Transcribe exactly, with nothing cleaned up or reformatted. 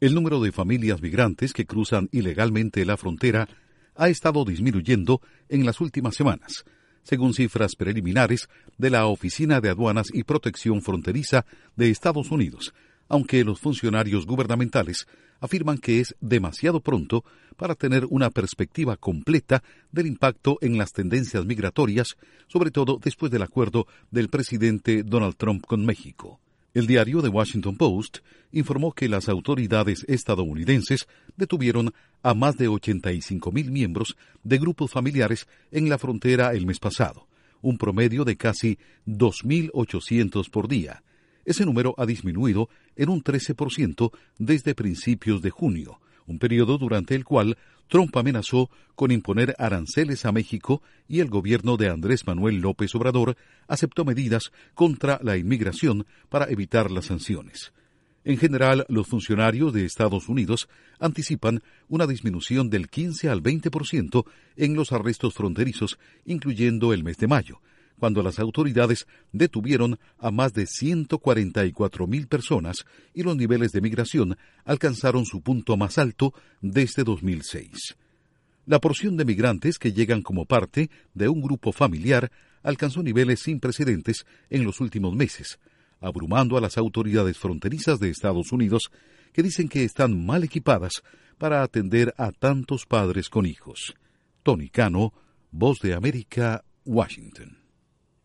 El número de familias migrantes que cruzan ilegalmente la frontera ha estado disminuyendo en las últimas semanas, según cifras preliminares de la Oficina de Aduanas y Protección Fronteriza de Estados Unidos, aunque los funcionarios gubernamentales afirman que es demasiado pronto para tener una perspectiva completa del impacto en las tendencias migratorias, sobre todo después del acuerdo del presidente Donald Trump con México. El diario The Washington Post informó que las autoridades estadounidenses detuvieron a más de ochenta y cinco mil miembros de grupos familiares en la frontera el mes pasado, un promedio de casi dos mil ochocientos por día. Ese número ha disminuido en un trece por ciento desde principios de junio, un periodo durante el cual Trump amenazó con imponer aranceles a México y el gobierno de Andrés Manuel López Obrador aceptó medidas contra la inmigración para evitar las sanciones. En general, los funcionarios de Estados Unidos anticipan una disminución del quince al veinte por ciento en los arrestos fronterizos, incluyendo el mes de mayo, cuando las autoridades detuvieron a más de ciento cuarenta y cuatro mil personas y los niveles de migración alcanzaron su punto más alto desde dos mil seis. La porción de migrantes que llegan como parte de un grupo familiar alcanzó niveles sin precedentes en los últimos meses, abrumando a las autoridades fronterizas de Estados Unidos, que dicen que están mal equipadas para atender a tantos padres con hijos. Tony Cano, Voz de América, Washington.